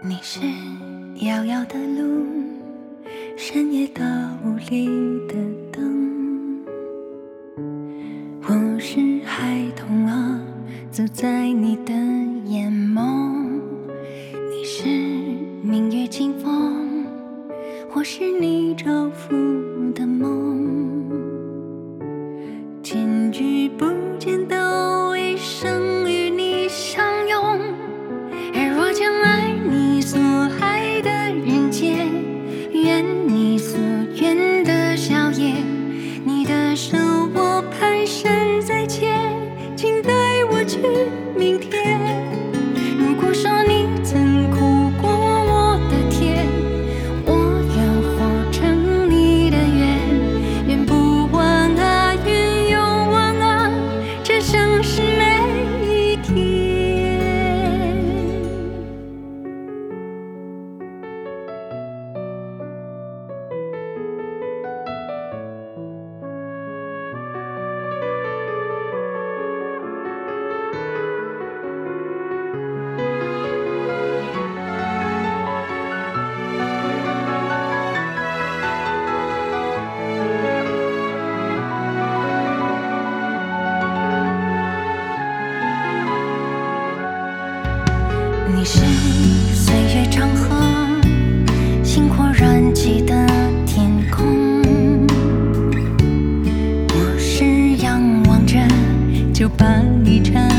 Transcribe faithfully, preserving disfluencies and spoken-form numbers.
你是遥遥的路，深夜的屋里的灯。我是孩童啊，走在你的眼眸。你是明月清风，或是你照拂的梦。千句不见的一生与你相拥，而若将爱你所爱的人间，愿你所愿的笑颜。你的手我蹒跚在牵，请带我去明天。如果说你曾哭过我的甜，我愿活成你的愿。愿不完啊，愿有完啊，这生是每一天。你是岁月长河，星火燃起的天空。我是仰望着，就把你缠